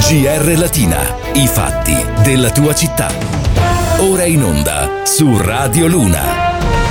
GR Latina, i fatti della tua città. Ora in onda su Radio Luna.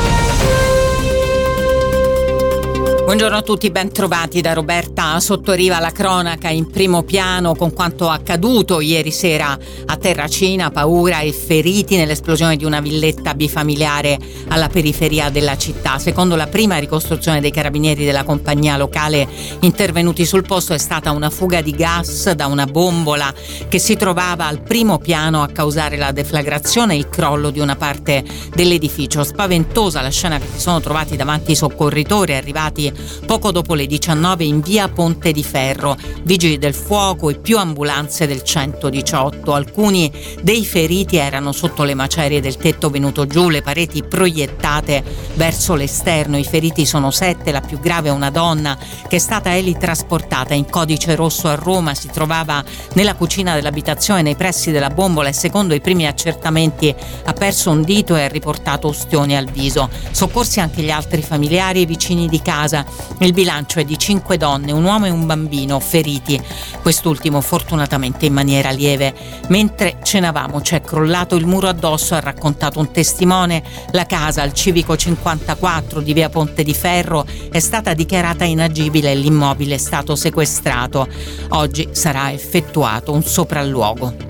Buongiorno a tutti, ben trovati da Roberta Sottoriva. La cronaca in primo piano con quanto accaduto ieri sera a Terracina, paura e feriti nell'esplosione di una villetta bifamiliare alla periferia della città. Secondo la prima ricostruzione dei carabinieri della compagnia locale intervenuti sul posto, è stata una fuga di gas da una bombola che si trovava al primo piano a causare la deflagrazione e il crollo di una parte dell'edificio. Spaventosa la scena che si sono trovati davanti i soccorritori arrivati poco dopo le 19 in via Ponte di Ferro, vigili del fuoco e più ambulanze del 118. Alcuni dei feriti erano sotto le macerie del tetto venuto giù, le pareti proiettate verso l'esterno. I feriti sono 7, la più grave è una donna che è stata elitrasportata in codice rosso a Roma, si trovava nella cucina dell'abitazione nei pressi della bombola e secondo i primi accertamenti ha perso un dito e ha riportato ustioni al viso. Soccorsi anche gli altri familiari e vicini di casa. Il bilancio è di 5 donne, un uomo e un bambino feriti, quest'ultimo fortunatamente in maniera lieve. Mentre cenavamo ci è crollato il muro addosso, ha raccontato un testimone. La casa al civico 54 di via Ponte di Ferro è stata dichiarata inagibile e l'immobile è stato sequestrato. Oggi sarà effettuato un sopralluogo.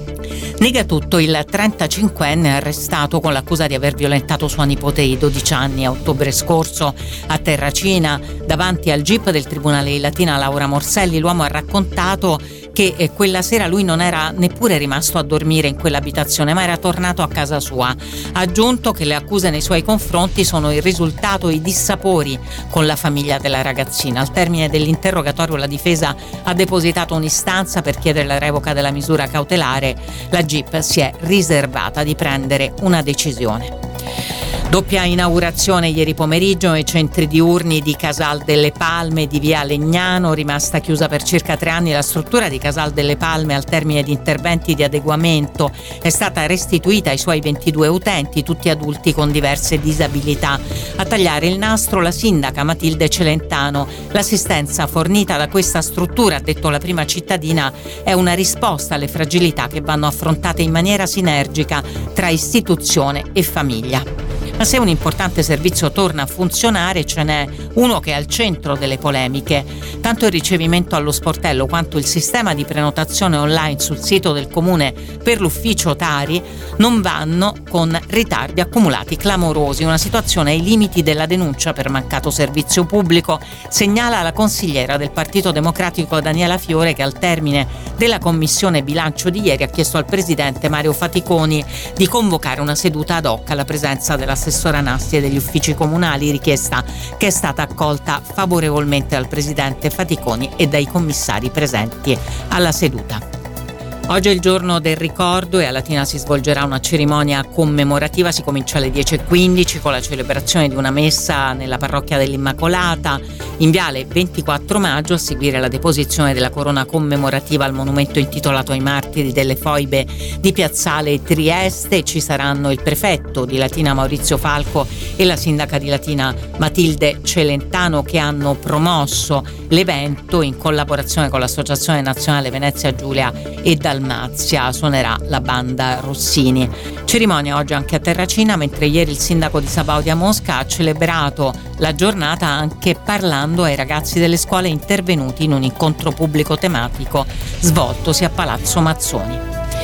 Nega tutto il 35enne arrestato con l'accusa di aver violentato sua nipote di 12 anni a ottobre scorso a Terracina. Davanti al GIP del Tribunale di Latina Laura Morselli, l'uomo ha raccontato che quella sera lui non era neppure rimasto a dormire in quell'abitazione, ma era tornato a casa sua. Ha aggiunto che le accuse nei suoi confronti sono il risultato di dissapori con la famiglia della ragazzina. Al termine dell'interrogatorio la difesa ha depositato un'istanza per chiedere la revoca della misura cautelare. La GIP si è riservata di prendere una decisione. Doppia inaugurazione ieri pomeriggio ai centri diurni di Casal delle Palme e di via Legnano. Rimasta chiusa per circa 3 anni, la struttura di Casal delle Palme al termine di interventi di adeguamento è stata restituita ai suoi 22 utenti, tutti adulti con diverse disabilità. A tagliare il nastro la sindaca Matilde Celentano. L'assistenza fornita da questa struttura, ha detto la prima cittadina, è una risposta alle fragilità che vanno affrontate in maniera sinergica tra istituzione e famiglia. Ma se un importante servizio torna a funzionare, ce n'è uno che è al centro delle polemiche. Tanto il ricevimento allo sportello quanto il sistema di prenotazione online sul sito del comune per l'ufficio Tari non vanno, con ritardi accumulati clamorosi. Una situazione ai limiti della denuncia per mancato servizio pubblico, segnala la consigliera del Partito Democratico Daniela Fiore, che al termine della commissione bilancio di ieri ha chiesto al presidente Mario Faticoni di convocare una seduta ad hoc alla presenza dell'assessora Nasti e degli uffici comunali, richiesta che è stata accolta favorevolmente dal presidente Faticoni e dai commissari presenti alla seduta. Oggi è il giorno del ricordo e a Latina si svolgerà una cerimonia commemorativa. Si comincia alle 10:15 con la celebrazione di una messa nella parrocchia dell'Immacolata. In viale 24 maggio, a seguire la deposizione della corona commemorativa al monumento intitolato ai martiri delle foibe di Piazzale Trieste, ci saranno il prefetto di Latina Maurizio Falco e la sindaca di Latina Matilde Celentano, che hanno promosso l'evento in collaborazione con l'Associazione Nazionale Venezia Giulia e Dalmazia. Suonerà la banda Rossini. Cerimonia oggi anche a Terracina, mentre ieri il sindaco di Sabaudia Mosca ha celebrato la giornata anche parlando ai ragazzi delle scuole intervenuti in un incontro pubblico tematico svoltosi a Palazzo Mazzoni.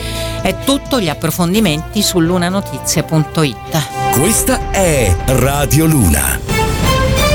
È tutto, gli approfondimenti su lunanotizie.it. Questa è Radio Luna.